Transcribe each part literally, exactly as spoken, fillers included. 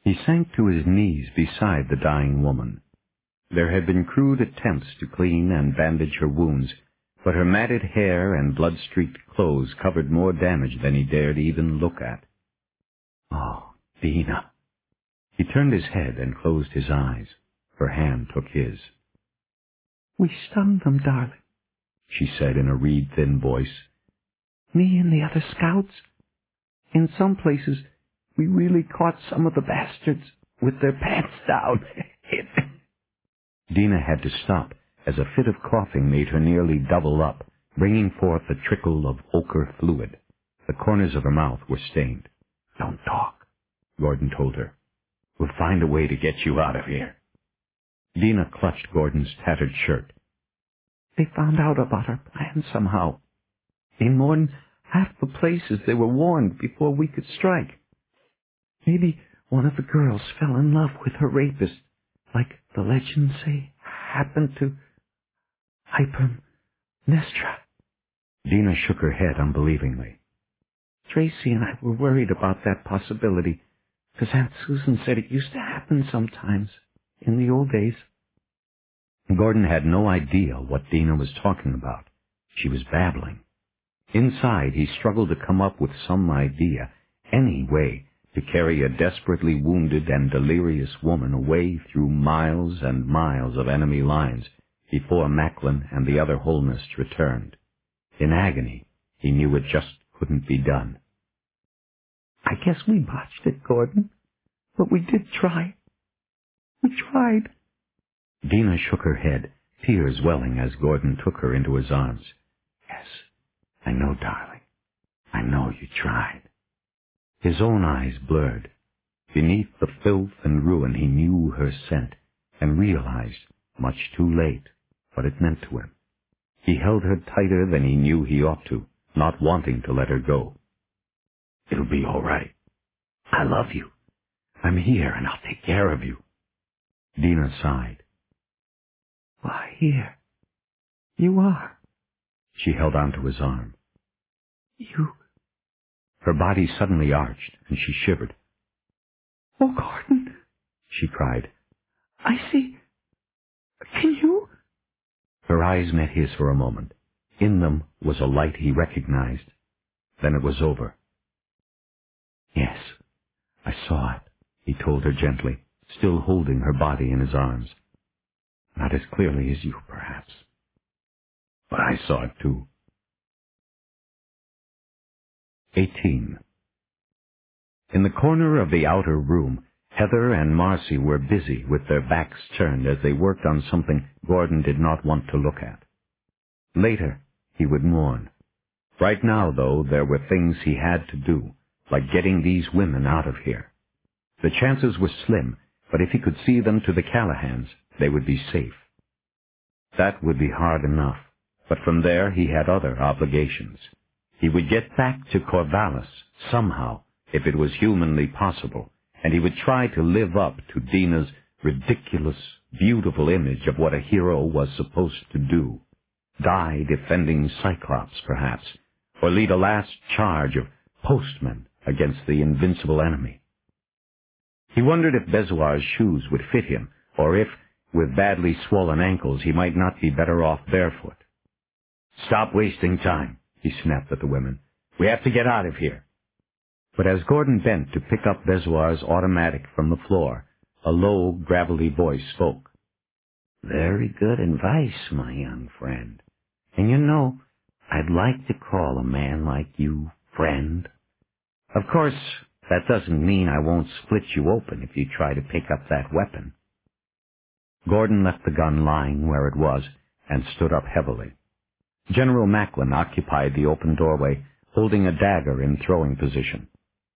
He sank to his knees beside the dying woman. There had been crude attempts to clean and bandage her wounds, but her matted hair and blood-streaked clothes covered more damage than he dared even look at. Oh, Dina. He turned his head and closed his eyes. Her hand took his. We stung them, darling, she said in a reed-thin voice. Me and the other scouts. In some places, we really caught some of the bastards with their pants down. Dina had to stop, as a fit of coughing made her nearly double up, bringing forth a trickle of ochre fluid. The corners of her mouth were stained. Don't talk, Gordon told her. We'll find a way to get you out of here. Dina clutched Gordon's tattered shirt. They found out about our plan somehow. In more than half the places they were warned before we could strike. Maybe one of the girls fell in love with her rapist, like the legends say happened to Hypermnestra. Dina shook her head unbelievingly. Tracy and I were worried about that possibility, because Aunt Susan said it used to happen sometimes, in the old days. Gordon had no idea what Dina was talking about. She was babbling. Inside, he struggled to come up with some idea, any way, to carry a desperately wounded and delirious woman away through miles and miles of enemy lines before Macklin and the other Holnists returned. In agony, he knew it just couldn't be done. I guess we botched it, Gordon, but we did try. We tried. Dina shook her head, tears welling as Gordon took her into his arms. Yes, I know, darling. I know you tried. His own eyes blurred. Beneath the filth and ruin he knew her scent, and realized, much too late, what it meant to him. He held her tighter than he knew he ought to, not wanting to let her go. It'll be all right. I love you. I'm here, and I'll take care of you. Dina sighed. Why, here. You are. She held on to his arm. You... Her body suddenly arched, and she shivered. Oh, Gordon, she cried. I see. Can you? Her eyes met his for a moment. In them was a light he recognized. Then it was over. Yes, I saw it, he told her gently, still holding her body in his arms. Not as clearly as you, perhaps. But I saw it, too. Eighteen. In the corner of the outer room, Heather and Marcy were busy with their backs turned as they worked on something Gordon did not want to look at. Later, he would mourn. Right now, though, there were things he had to do, like getting these women out of here. The chances were slim, but if he could see them to the Callahans, they would be safe. That would be hard enough, but from there he had other obligations. He would get back to Corvallis, somehow, if it was humanly possible, and he would try to live up to Dina's ridiculous, beautiful image of what a hero was supposed to do. Die defending Cyclops, perhaps, or lead a last charge of postmen against the invincible enemy. He wondered if Bezoar's shoes would fit him, or if, with badly swollen ankles, he might not be better off barefoot. Stop wasting time, he snapped at the women. We have to get out of here. But as Gordon bent to pick up Bezoar's automatic from the floor, a low, gravelly voice spoke. Very good advice, my young friend. And you know, I'd like to call a man like you friend. Of course, that doesn't mean I won't split you open if you try to pick up that weapon. Gordon left the gun lying where it was and stood up heavily. General Macklin occupied the open doorway, holding a dagger in throwing position.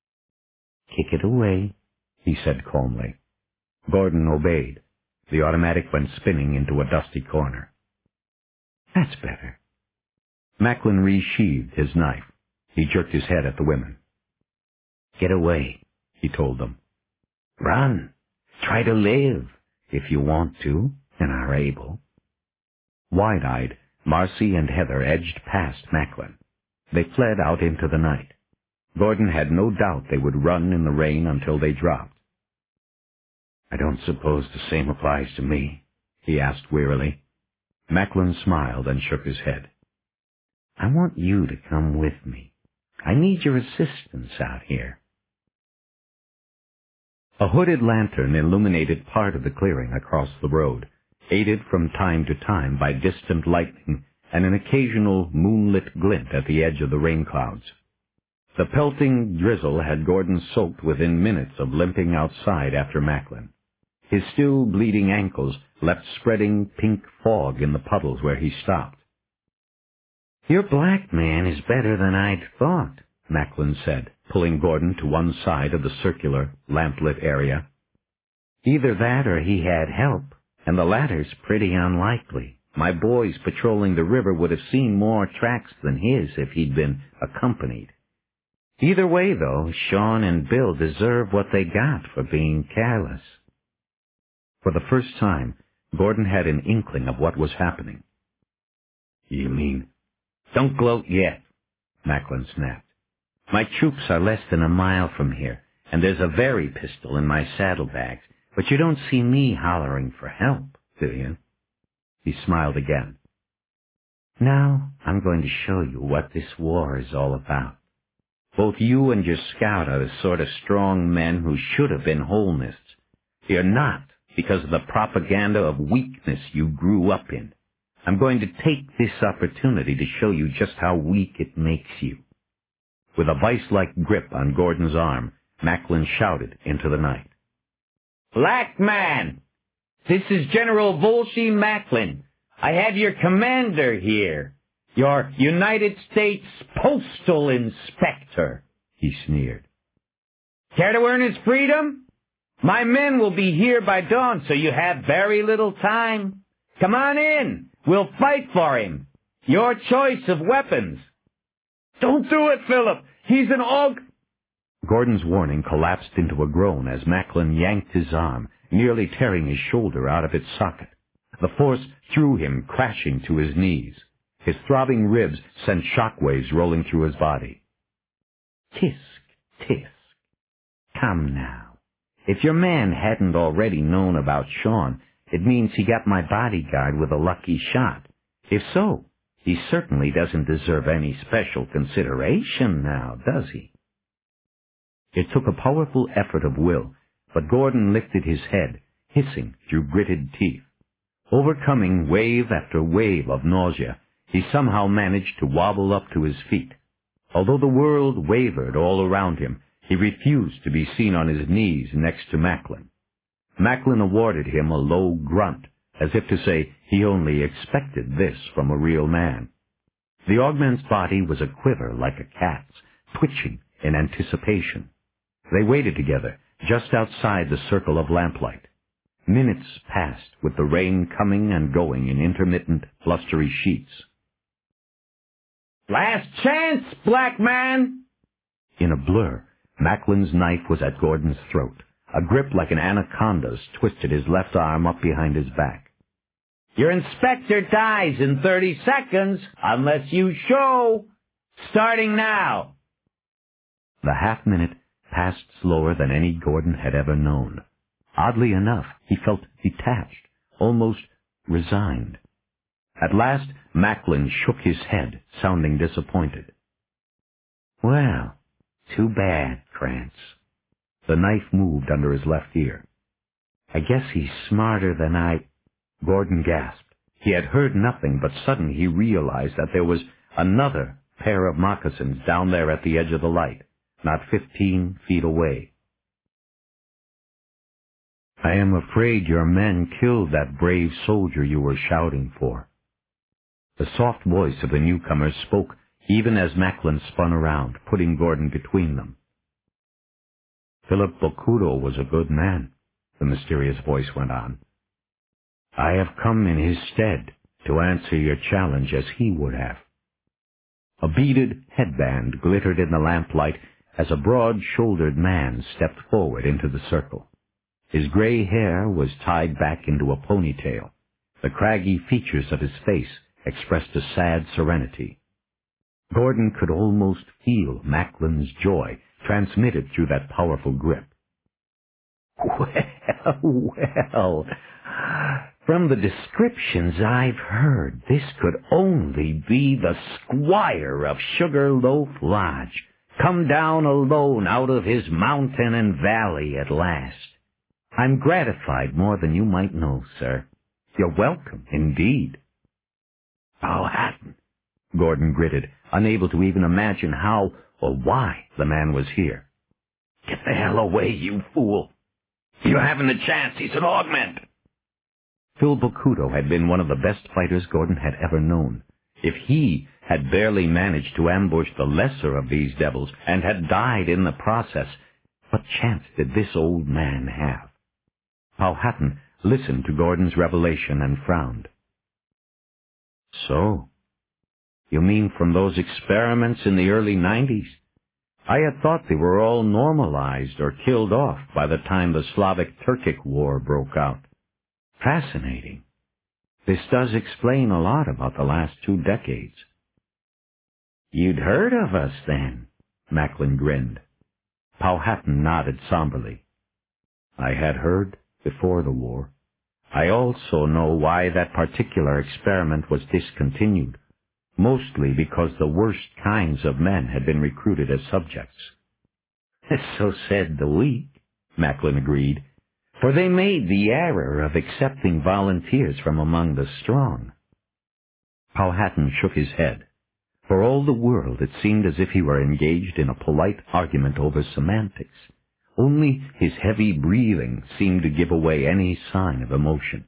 Kick it away, he said calmly. Gordon obeyed. The automatic went spinning into a dusty corner. That's better. Macklin resheathed his knife. He jerked his head at the women. Get away, he told them. Run. Try to live, if you want to and are able. Wide-eyed, Marcy and Heather edged past Macklin. They fled out into the night. Gordon had no doubt they would run in the rain until they dropped. I don't suppose the same applies to me, he asked wearily. Macklin smiled and shook his head. I want you to come with me. I need your assistance out here. A hooded lantern illuminated part of the clearing across the road, aided from time to time by distant lightning and an occasional moonlit glint at the edge of the rain clouds. The pelting drizzle had Gordon soaked within minutes of limping outside after Macklin. His still bleeding ankles left spreading pink fog in the puddles where he stopped. Your black man is better than I'd thought, Macklin said, pulling Gordon to one side of the circular, lamplit area. Either that or he had help, and the latter's pretty unlikely. My boys patrolling the river would have seen more tracks than his if he'd been accompanied. Either way, though, Sean and Bill deserve what they got for being careless. For the first time, Gordon had an inkling of what was happening. You mean? Don't gloat yet, Macklin snapped. My troops are less than a mile from here, and there's a Very pistol in my saddlebags, but you don't see me hollering for help, do you? He smiled again. Now I'm going to show you what this war is all about. Both you and your scout are the sort of strong men who should have been wholenists. You're not, because of the propaganda of weakness you grew up in. I'm going to take this opportunity to show you just how weak it makes you. With a vice-like grip on Gordon's arm, Macklin shouted into the night. Black man! This is General Volshy Macklin. I have your commander here. Your United States Postal Inspector, he sneered. Care to earn his freedom? My men will be here by dawn, so you have very little time. Come on in. We'll fight for him. Your choice of weapons. Don't do it, Philip. He's an aug... Gordon's warning collapsed into a groan as Macklin yanked his arm, nearly tearing his shoulder out of its socket. The force threw him crashing to his knees. His throbbing ribs sent shockwaves rolling through his body. Tisk, tisk. Come now. If your man hadn't already known about Sean, it means he got my bodyguard with a lucky shot. If so, he certainly doesn't deserve any special consideration now, does he? It took a powerful effort of will, but Gordon lifted his head, hissing through gritted teeth. Overcoming wave after wave of nausea, he somehow managed to wobble up to his feet. Although the world wavered all around him, he refused to be seen on his knees next to Macklin. Macklin awarded him a low grunt, as if to say he only expected this from a real man. The augment's body was a quiver like a cat's, twitching in anticipation. They waited together, just outside the circle of lamplight. Minutes passed, with the rain coming and going in intermittent, blustery sheets. Last chance, black man! In a blur, Macklin's knife was at Gordon's throat. A grip like an anaconda's twisted his left arm up behind his back. Your inspector dies in thirty seconds, unless you show. Starting now. The half-minute passed slower than any Gordon had ever known. Oddly enough, he felt detached, almost resigned. At last, Macklin shook his head, sounding disappointed. Well, too bad, Krantz. The knife moved under his left ear. I guess he's smarter than I... Gordon gasped. He had heard nothing, but suddenly he realized that there was another pair of moccasins down there at the edge of the light, not fifteen feet away. I am afraid your men killed that brave soldier you were shouting for. The soft voice of the newcomer spoke even as Macklin spun around, putting Gordon between them. Philip Bocudo was a good man, the mysterious voice went on. I have come in his stead to answer your challenge as he would have. A beaded headband glittered in the lamplight as a broad-shouldered man stepped forward into the circle. His gray hair was tied back into a ponytail. The craggy features of his face expressed a sad serenity. Gordon could almost feel Macklin's joy transmitted through that powerful grip. Well, well, from the descriptions I've heard, this could only be the squire of Sugarloaf Lodge, come down alone out of his mountain and valley at last. I'm gratified more than you might know, sir. You're welcome, indeed. Powhatan, Gordon gritted, unable to even imagine how or why the man was here. Get the hell away, you fool! You haven't a chance. He's an augment. Phil Bocuto had been one of the best fighters Gordon had ever known. If he had barely managed to ambush the lesser of these devils and had died in the process, what chance did this old man have? Powhatan listened to Gordon's revelation and frowned. So, you mean from those experiments in the early nineties? I had thought they were all normalized or killed off by the time the Slavic-Turkic War broke out. Fascinating. This does explain a lot about the last two decades. You'd heard of us, then? Macklin grinned. Powhatan nodded somberly. I had heard before the war. I also know why that particular experiment was discontinued, mostly because the worst kinds of men had been recruited as subjects. So said the weak, Macklin agreed, for they made the error of accepting volunteers from among the strong. Powhatan shook his head. For all the world, it seemed as if he were engaged in a polite argument over semantics. Only his heavy breathing seemed to give away any sign of emotion.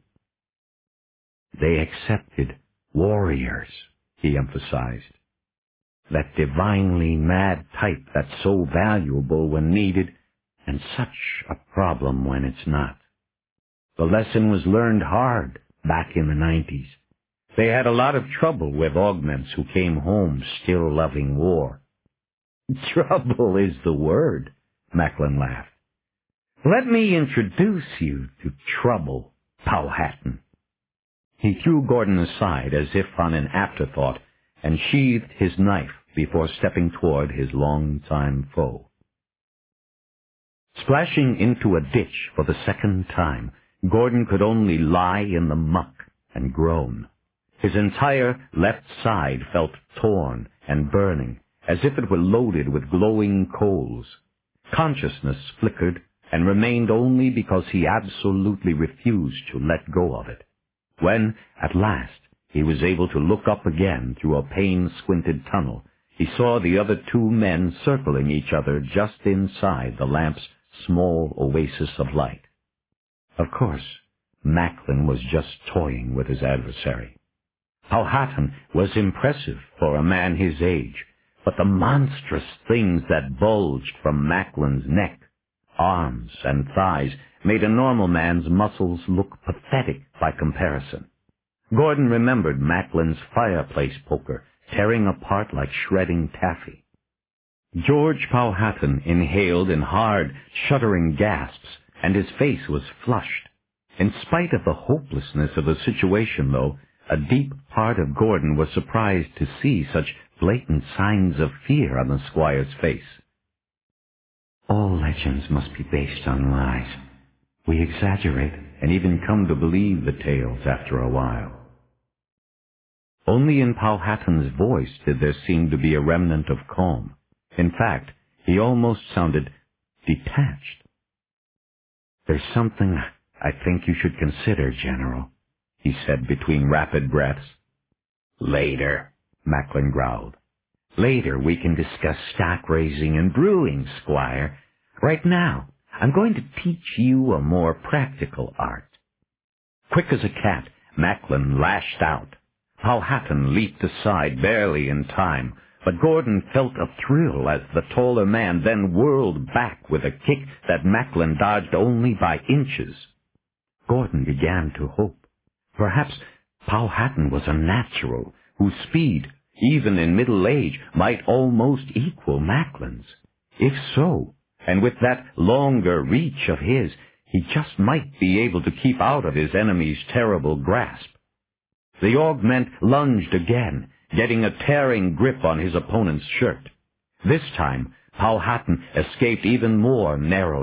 They accepted warriors, he emphasized. That divinely mad type that's so valuable when needed, and such a problem when it's not. The lesson was learned hard back in the nineties. They had a lot of trouble with augments who came home still loving war. Trouble is the word, Macklin laughed. Let me introduce you to Trouble, Powhatan. He threw Gordon aside as if on an afterthought and sheathed his knife before stepping toward his long-time foe. Splashing into a ditch for the second time, Gordon could only lie in the muck and groan. His entire left side felt torn and burning, as if it were loaded with glowing coals. Consciousness flickered and remained only because he absolutely refused to let go of it. When, at last, he was able to look up again through a pain-squinted tunnel, he saw the other two men circling each other just inside the lamp's small oasis of light. Of course, Macklin was just toying with his adversary. Powhatan was impressive for a man his age, but the monstrous things that bulged from Macklin's neck, arms, and thighs made a normal man's muscles look pathetic by comparison. Gordon remembered Macklin's fireplace poker tearing apart like shredding taffy. George Powhatan inhaled in hard, shuddering gasps, and his face was flushed. In spite of the hopelessness of the situation, though, a deep part of Gordon was surprised to see such blatant signs of fear on the squire's face. All legends must be based on lies. We exaggerate and even come to believe the tales after a while. Only in Powhatan's voice did there seem to be a remnant of calm. In fact, he almost sounded detached. There's something I think you should consider, General, he said between rapid breaths. Later, Macklin growled. Later we can discuss stock raising and brewing, Squire. Right now, I'm going to teach you a more practical art. Quick as a cat, Macklin lashed out. Powhatan leaped aside barely in time, but Gordon felt a thrill as the taller man then whirled back with a kick that Macklin dodged only by inches. Gordon began to hope. Perhaps Powhatan was a natural, whose speed, even in middle age, might almost equal Macklin's. If so, and with that longer reach of his, he just might be able to keep out of his enemy's terrible grasp. The augment lunged again, getting a tearing grip on his opponent's shirt. This time, Powhatan escaped even more narrowly,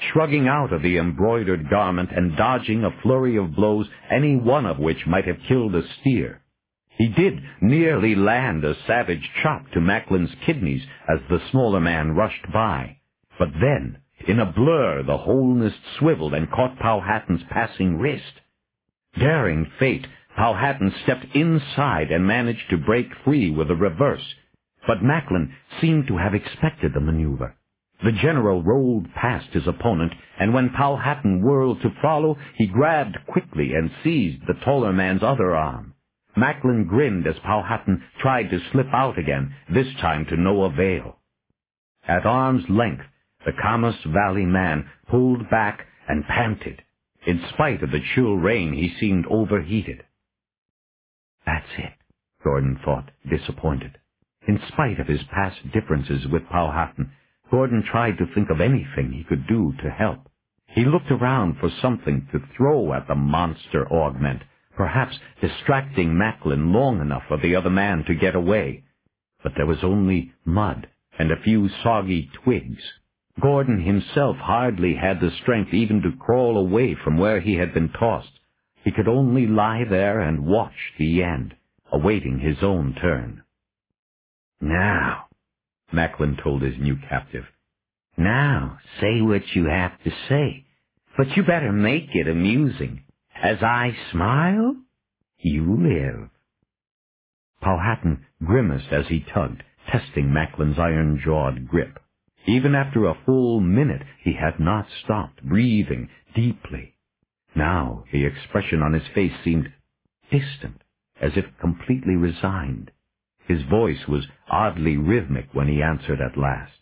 shrugging out of the embroidered garment and dodging a flurry of blows, any one of which might have killed a steer. He did nearly land a savage chop to Macklin's kidneys as the smaller man rushed by. But then, in a blur, the wholeness swiveled and caught Powhatan's passing wrist. Daring fate, Powhatan stepped inside and managed to break free with a reverse. But Macklin seemed to have expected the maneuver. The general rolled past his opponent, and when Powhatan whirled to follow, he grabbed quickly and seized the taller man's other arm. Macklin grinned as Powhatan tried to slip out again, this time to no avail. At arm's length, the Camas Valley man pulled back and panted. In spite of the chill rain, he seemed overheated. That's it, Gordon thought, disappointed. In spite of his past differences with Powhatan, Gordon tried to think of anything he could do to help. He looked around for something to throw at the monster augment, perhaps distracting Macklin long enough for the other man to get away. But there was only mud and a few soggy twigs. Gordon himself hardly had the strength even to crawl away from where he had been tossed. He could only lie there and watch the end, awaiting his own turn. "Now," Macklin told his new captive, "now say what you have to say, but you better make it amusing. As I smile, you live." Powhatan grimaced as he tugged, testing Macklin's iron-jawed grip. Even after a full minute, he had not stopped, breathing deeply. Now the expression on his face seemed distant, as if completely resigned. His voice was oddly rhythmic when he answered at last.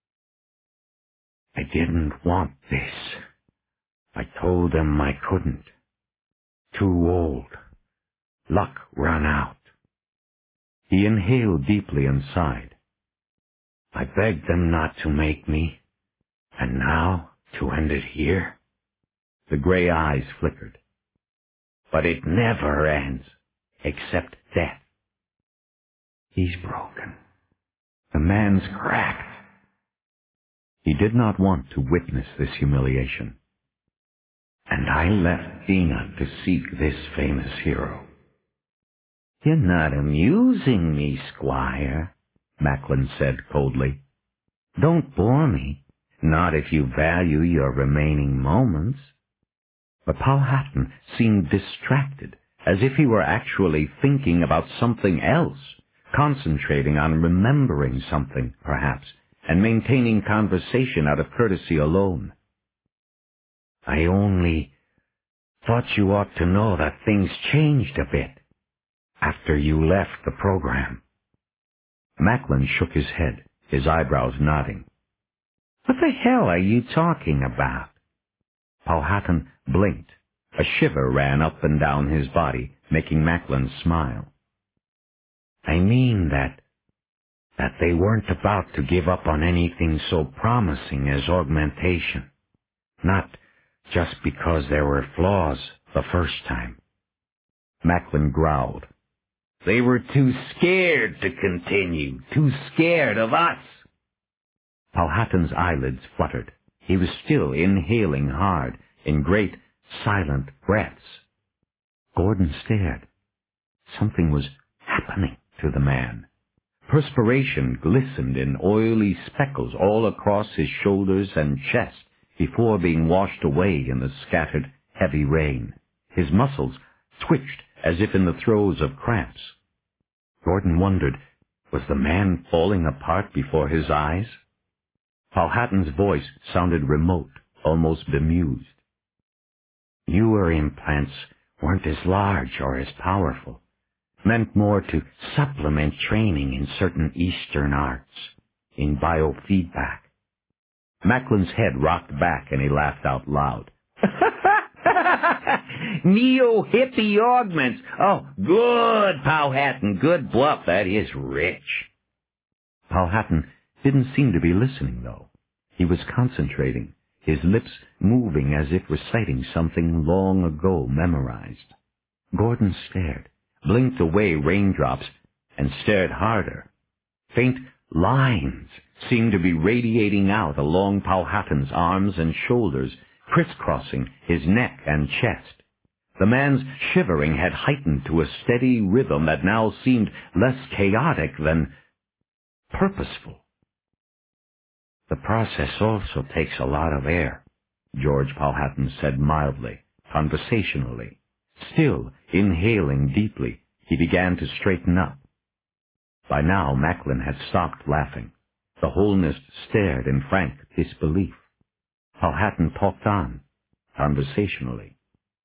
"I didn't want this. I told them I couldn't. Too old. Luck run out." He inhaled deeply and sighed. "I begged them not to make me, and now to end it here." The gray eyes flickered. "But it never ends, except death." He's broken. The man's cracked. He did not want to witness this humiliation. "And I left Dina to seek this famous hero." "You're not amusing me, Squire," Macklin said coldly. "Don't bore me, not if you value your remaining moments." But Powhatan seemed distracted, as if he were actually thinking about something else, concentrating on remembering something, perhaps, and maintaining conversation out of courtesy alone. "I only thought you ought to know that things changed a bit after you left the program." Macklin shook his head, his eyebrows nodding. "What the hell are you talking about?" Powhatan blinked. A shiver ran up and down his body, making Macklin smile. "I mean that, that they weren't about to give up on anything so promising as augmentation. Not just because there were flaws the first time." Macklin growled. "They were too scared to continue, too scared of us." Powhatan's eyelids fluttered. He was still inhaling hard, in great, silent breaths. Gordon stared. Something was happening to the man. Perspiration glistened in oily speckles all across his shoulders and chest before being washed away in the scattered, heavy rain. His muscles twitched as if in the throes of cramps. Gordon wondered, was the man falling apart before his eyes? Powhatan's voice sounded remote, almost bemused. "Newer implants weren't as large or as powerful. Meant more to supplement training in certain Eastern arts, in biofeedback." Macklin's head rocked back and he laughed out loud. "Neo-hippie augments! Oh, good, Powhatan, good bluff. That is rich." Powhatan didn't seem to be listening, though. He was concentrating, his lips moving as if reciting something long ago memorized. Gordon stared, blinked away raindrops, and stared harder. Faint lines seemed to be radiating out along Powhatan's arms and shoulders, crisscrossing his neck and chest. The man's shivering had heightened to a steady rhythm that now seemed less chaotic than purposeful. "The process also takes a lot of air," George Powhatan said mildly, conversationally. Still inhaling deeply, he began to straighten up. By now Macklin had stopped laughing. The Holnist stared in frank disbelief. Powhatan talked on, conversationally.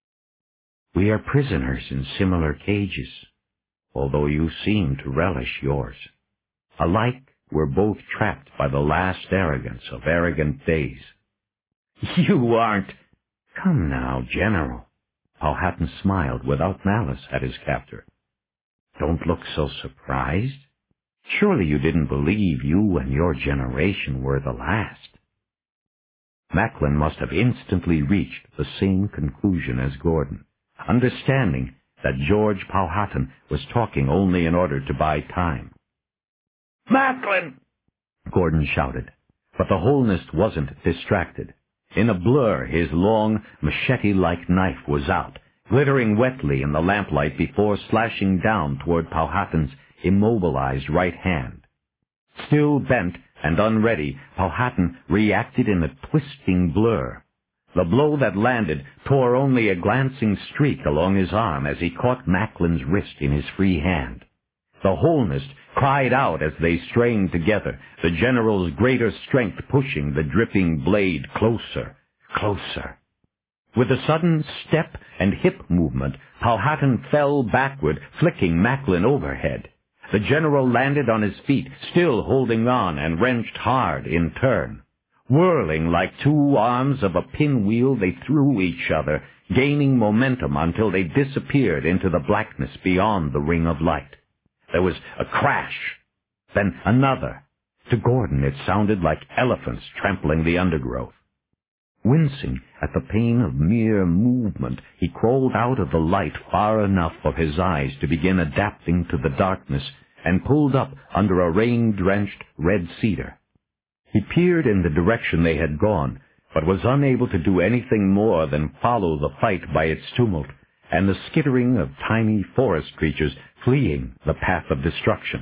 "We are prisoners in similar cages, although you seem to relish yours. Alike, we're both trapped by the last arrogance of arrogant days." "You aren't—" "Come now, General." Powhatan smiled without malice at his captor. "Don't look so surprised. Surely you didn't believe you and your generation were the last." Macklin must have instantly reached the same conclusion as Gordon, understanding that George Powhatan was talking only in order to buy time. "Macklin!" Gordon shouted, but the Holnist wasn't distracted. In a blur, his long, machete-like knife was out, glittering wetly in the lamplight before slashing down toward Powhatan's immobilized right hand. Still bent and unready, Powhatan reacted in a twisting blur. The blow that landed tore only a glancing streak along his arm as he caught Macklin's wrist in his free hand. The Holnist cried out as they strained together, the general's greater strength pushing the dripping blade closer, closer. With a sudden step and hip movement, Powhatan fell backward, flicking Macklin overhead. The general landed on his feet, still holding on, and wrenched hard in turn. Whirling like two arms of a pinwheel, they threw each other, gaining momentum until they disappeared into the blackness beyond the ring of light. There was a crash, then another. To Gordon it sounded like elephants trampling the undergrowth. Wincing at the pain of mere movement, he crawled out of the light far enough for his eyes to begin adapting to the darkness and pulled up under a rain-drenched red cedar. He peered in the direction they had gone, but was unable to do anything more than follow the fight by its tumult and the skittering of tiny forest creatures fleeing the path of destruction.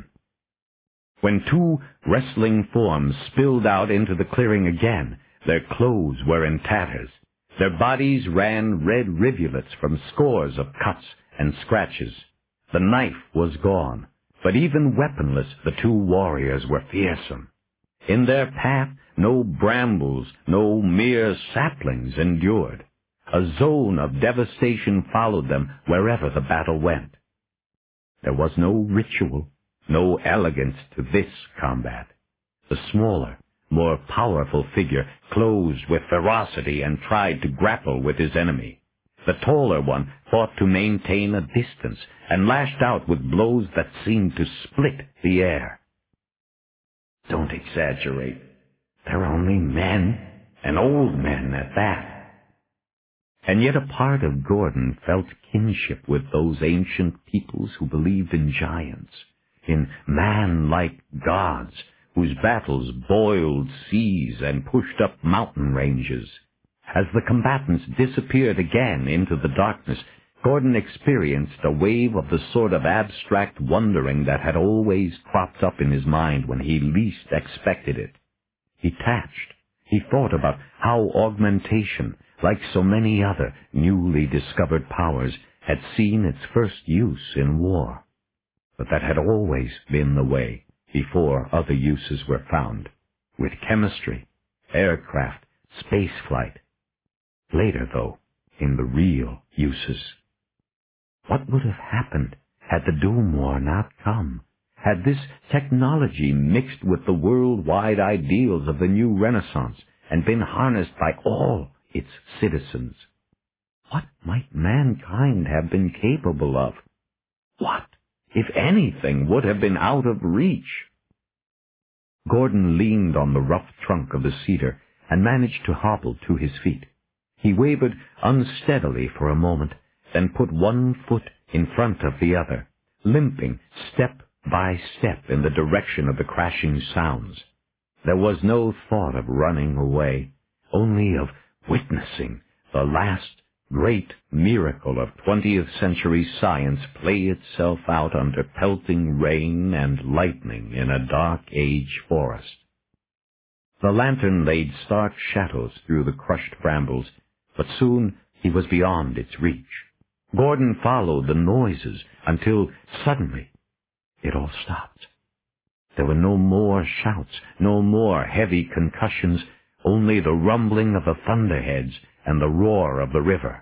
When two wrestling forms spilled out into the clearing again, their clothes were in tatters. Their bodies ran red rivulets from scores of cuts and scratches. The knife was gone, but even weaponless the two warriors were fearsome. In their path no brambles, no mere saplings endured. A zone of devastation followed them wherever the battle went. There was no ritual, no elegance to this combat. The smaller, more powerful figure closed with ferocity and tried to grapple with his enemy. The taller one fought to maintain a distance and lashed out with blows that seemed to split the air. "Don't exaggerate. They're only men, and old men at that." And yet a part of Gordon felt kinship with those ancient peoples who believed in giants, in man-like gods whose battles boiled seas and pushed up mountain ranges. As the combatants disappeared again into the darkness, Gordon experienced a wave of the sort of abstract wondering that had always cropped up in his mind when he least expected it. He tatched. He thought about how augmentation, like so many other newly discovered powers, had seen its first use in war. But that had always been the way before other uses were found, with chemistry, aircraft, spaceflight. Later, though, in the real uses. What would have happened had the Doom War not come? Had this technology mixed with the worldwide ideals of the new Renaissance and been harnessed by all its citizens? What might mankind have been capable of? What, if anything, would have been out of reach? Gordon leaned on the rough trunk of the cedar and managed to hobble to his feet. He wavered unsteadily for a moment, then put one foot in front of the other, limping step by step in the direction of the crashing sounds. There was no thought of running away, only of witnessing the last great miracle of twentieth century science play itself out under pelting rain and lightning in a dark age forest. The lantern laid stark shadows through the crushed brambles, but soon he was beyond its reach. Gordon followed the noises until suddenly it all stopped. There were no more shouts, no more heavy concussions, only the rumbling of the thunderheads and the roar of the river.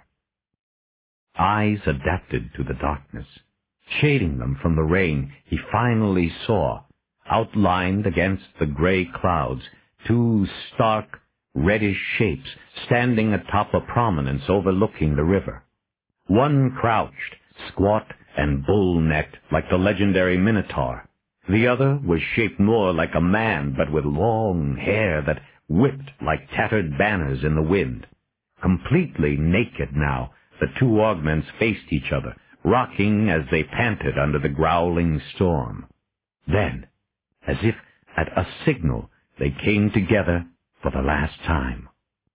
Eyes adapted to the darkness. Shading them from the rain, he finally saw, outlined against the gray clouds, two stark, reddish shapes standing atop a prominence overlooking the river. One crouched, squat and bull-necked like the legendary Minotaur. The other was shaped more like a man, but with long hair that whipped like tattered banners in the wind. Completely naked now, the two augments faced each other, rocking as they panted under the growling storm. Then, as if at a signal, they came together for the last time.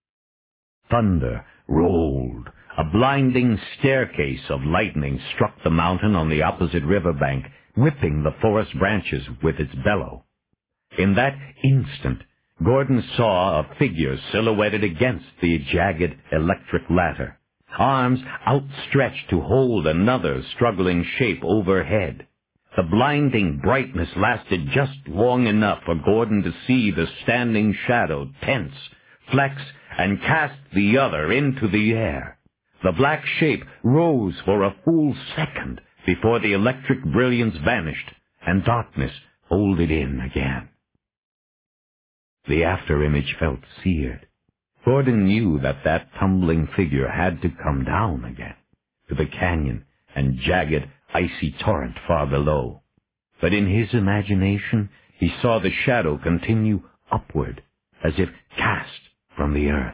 Thunder rolled. A blinding staircase of lightning struck the mountain on the opposite river bank, whipping the forest branches with its bellow. In that instant, Gordon saw a figure silhouetted against the jagged electric ladder, arms outstretched to hold another struggling shape overhead. The blinding brightness lasted just long enough for Gordon to see the standing shadow tense, flex, and cast the other into the air. The black shape rose for a full second before the electric brilliance vanished and darkness folded in again. The afterimage felt seared. Gordon knew that that tumbling figure had to come down again, to the canyon and jagged, icy torrent far below. But in his imagination, he saw the shadow continue upward, as if cast from the earth.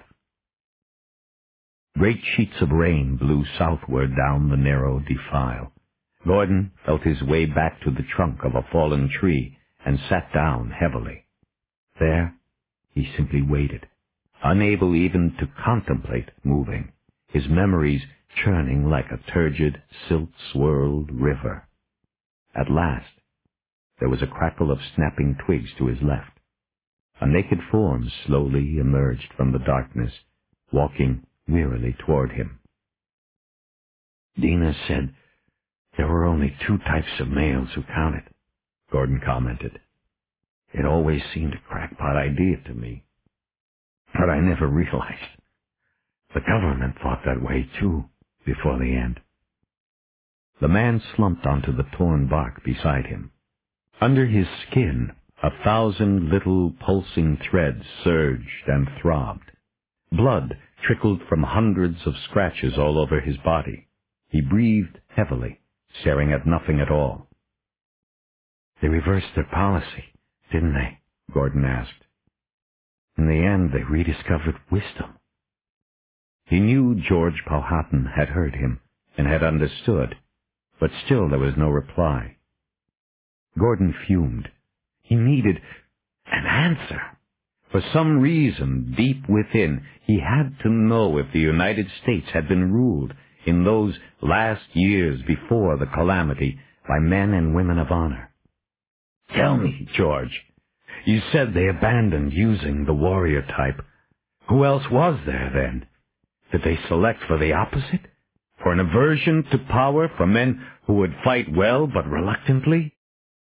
Great sheets of rain blew southward down the narrow defile. Gordon felt his way back to the trunk of a fallen tree and sat down heavily. There, he simply waited, unable even to contemplate moving, his memories churning like a turgid, silt-swirled river. At last, there was a crackle of snapping twigs to his left. A naked form slowly emerged from the darkness, walking wearily toward him. "Dina said there were only two types of males who counted," Gordon commented. "It always seemed a crackpot idea to me. But I never realized. The government thought that way, too, before the end." The man slumped onto the torn bark beside him. Under his skin, a thousand little pulsing threads surged and throbbed. Blood trickled from hundreds of scratches all over his body. He breathed heavily, staring at nothing at all. "They reversed their policy, didn't they?" Gordon asked. "In the end, they rediscovered wisdom." He knew George Powhatan had heard him and had understood, but still there was no reply. Gordon fumed. He needed an answer. For some reason, deep within, he had to know if the United States had been ruled in those last years before the calamity by men and women of honor. "Tell me, George, you said they abandoned using the warrior type. Who else was there, then? Did they select for the opposite? For an aversion to power, for men who would fight well but reluctantly?"